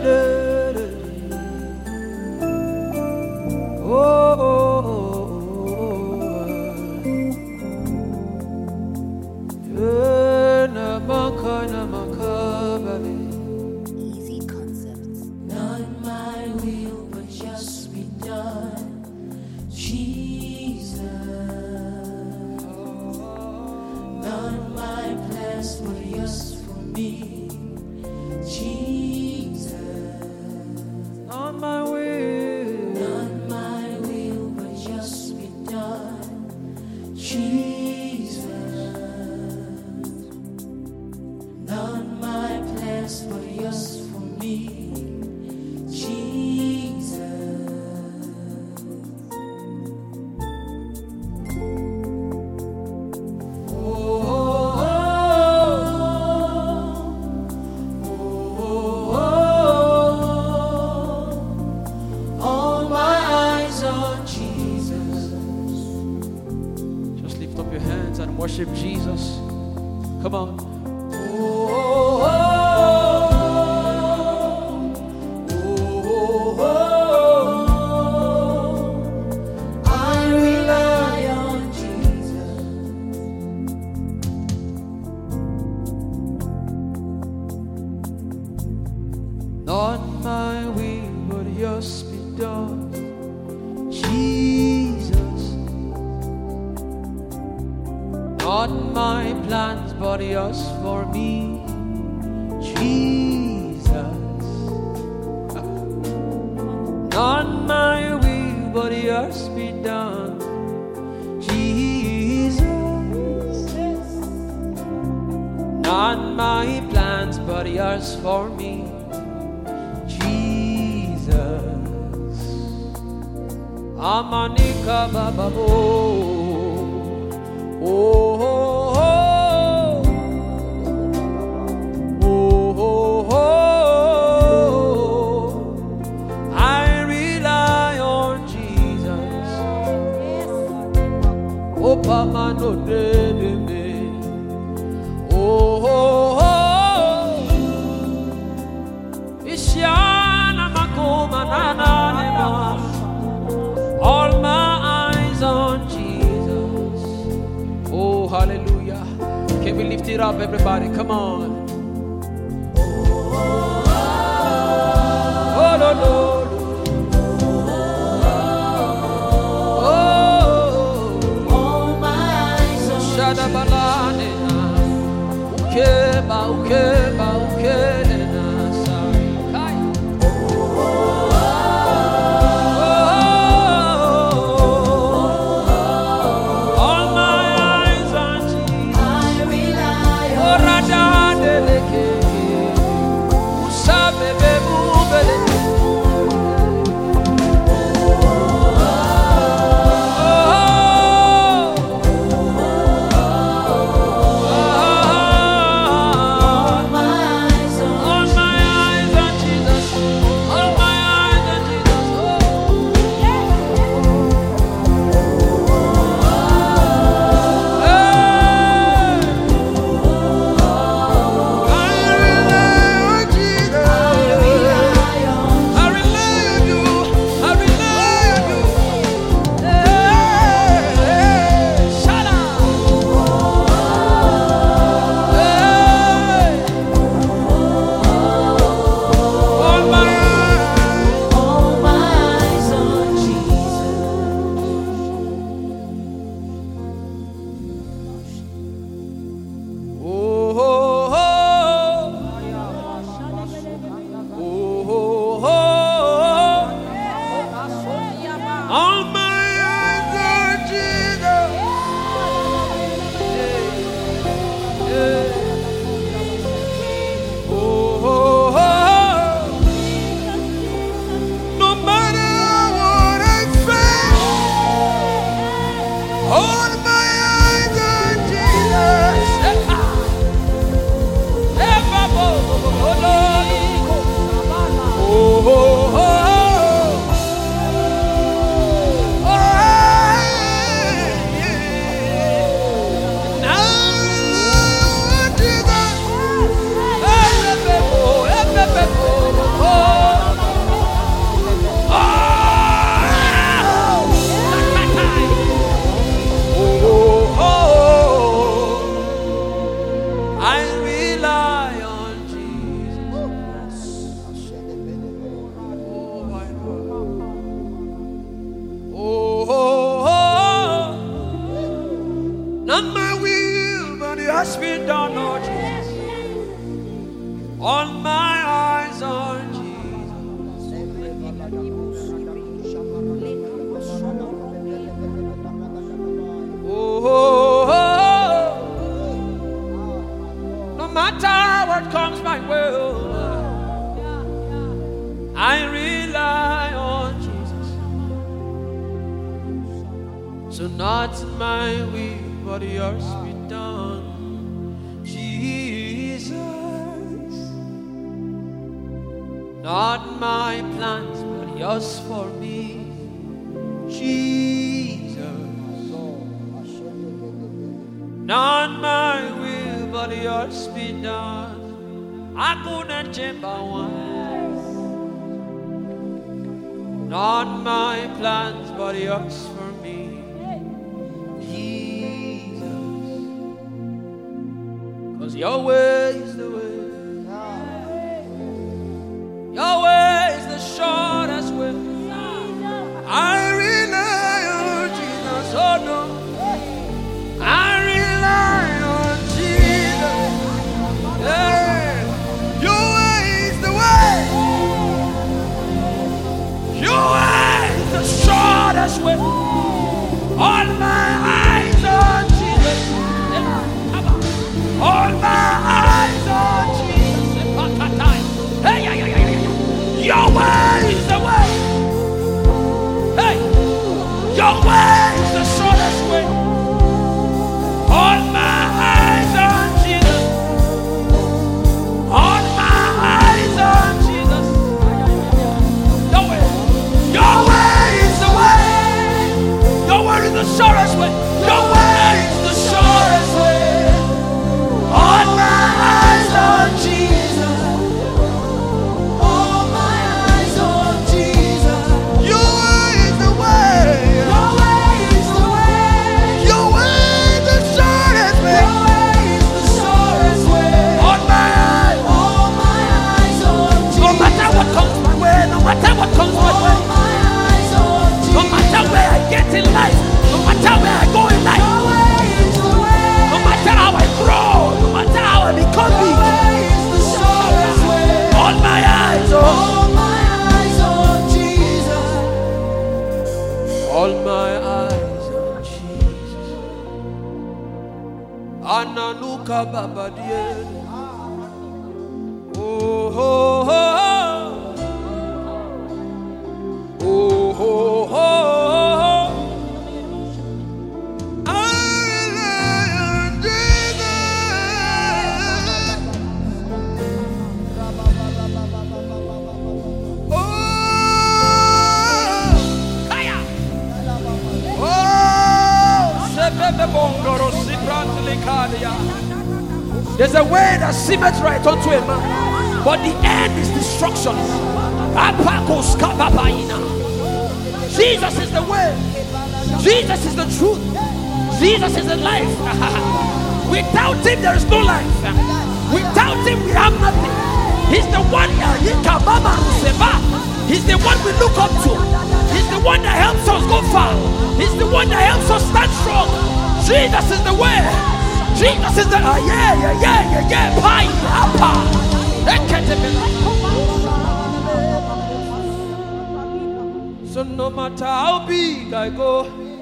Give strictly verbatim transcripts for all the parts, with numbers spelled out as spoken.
Easy concepts. Not my will, but just be done, Jesus. Not my plans, but yours for me, Jesus. Not my will. Not my will, but just be done, Jesus. Not my plans, but yours for me, Jesus. All my eyes on Jesus. Just lift up your hands and worship Jesus. Come on. I rely on Jesus. Not my will, but yours be done, Jesus. Not my plans, but yours for me, Jesus. Not my will, but yours be done, Jesus. Not my plans, but yours for me, Jesus. Amanika bababo. Oh, oh, oh, oh, oh. I rely on Jesus. Oh, Pama no de de de. Oh, oh, oh. Ishiana makoma na na ne ma. All my eyes on Jesus. Oh, hallelujah. Can we lift it up, everybody? Come on. Oh, no, no. All my eyes on Shadabalane. Ukeba, ukeba, ukena. Sorry. Kai. All my eyes on Jesus. I rely on Orada deleke. Usabe bebu beleke. Oh, Oh, no matter what comes my way, I rely on Jesus. So not my will, but yours be done, Jesus. Not my plans, but yours for me, Jesus. Not my will, but yours be done. I couldn't change by one. Not my plans, but yours for me, Jesus. Cause your way is the way. Your way is the shortest way. I rely on Jesus. Oh no. I rely on Jesus. Yeah. Your way is the way. Your way is the shortest way. All my eyes on Jesus. Yeah. All my eyes on Jesus. Hey, yeah, yeah, yeah, yeah. Your way is the way. Hey, your way is the shortest way. All my eyes on Jesus. All my eyes on Jesus. Your way. Your way is the way. Your way is the shortest way. Your way is the shortest way. All my eyes on Jesus. All my eyes on Jesus. Your way is the way. Your way is the way. Your way is the shortest way. Your way is the shortest way. All my eyes. All my eyes on Jesus. No matter what comes my way, no matter what comes my way. All my eyes on Jesus. No matter where I get in life, no matter where I go in life. Your way is the way. No matter how I grow, no matter how I become big. Your way is the shortest way. All my eyes on. All my eyes on Jesus. All my eyes on Jesus. Ananuka baba die. Oh, oh, oh. Oh, oh, oh. I rely on Jesus. Oh, Kaya. Oh, Sebebe Bongoro Sibrantli Kadia. There's a way that seemeth right unto a man, but the end is destruction. Apakos kababaina. Jesus is the way. Jesus is the truth. Jesus is the life. Without him there is no life. Without him we have nothing. He's the one. He's the one we look up to. He's the one that helps us go far. He's the one that helps us stand strong. Jesus is the way. Jesus is the uh, yeah yeah yeah yeah yeah pie apa. So no matter how big I go,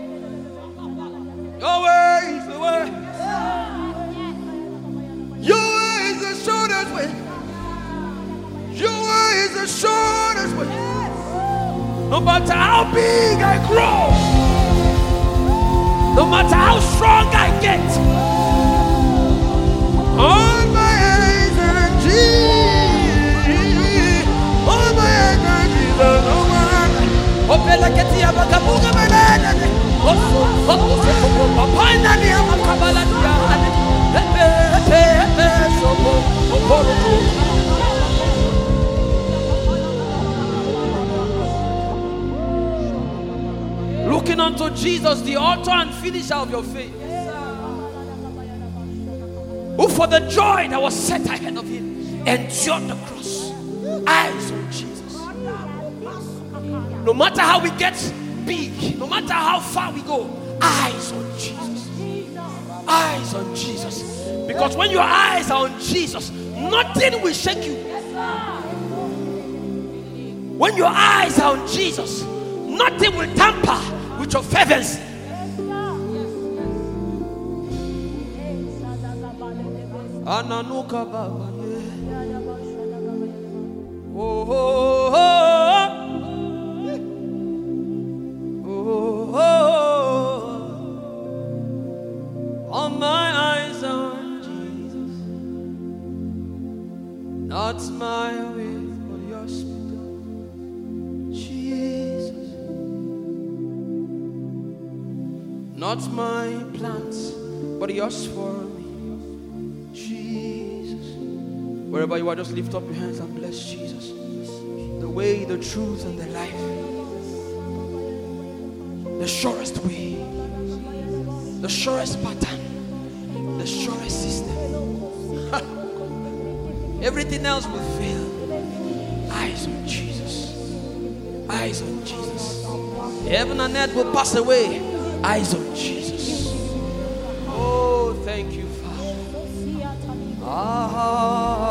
your way is the way. Your way is the shortest way. Your way is the shortest way. No matter how big I grow, no matter how strong I get, all my eyes on Jesus. All my eyes on Jesus. Oh my. Opela ketia bakabuga manana. Oh oh oh oh. Apana ni amakabala dia. Epe epe epe sopo. Oporo. Looking unto Jesus, the author and finisher of your faith, who for the joy that was set ahead of him endured the cross. Eyes on Jesus. No matter how we get big, no matter how far we go, eyes on Jesus. Eyes on Jesus. Because when your eyes are on Jesus, nothing will shake you. When your eyes are on Jesus, nothing will tamper with your fervency. Ananuka baba, oh, oh, oh, oh, oh. All my eyes on Jesus, not my will, but yours be done. Jesus, not my plans, but yours for me. Jesus, wherever you are, just lift up your hands and bless Jesus. The way, the truth, and the life. The surest way, the surest pattern, the surest system. Everything else will fail. Eyes on Jesus. Eyes on Jesus. Heaven and earth will pass away. Eyes on Jesus. Oh, thank you, Father. Ah.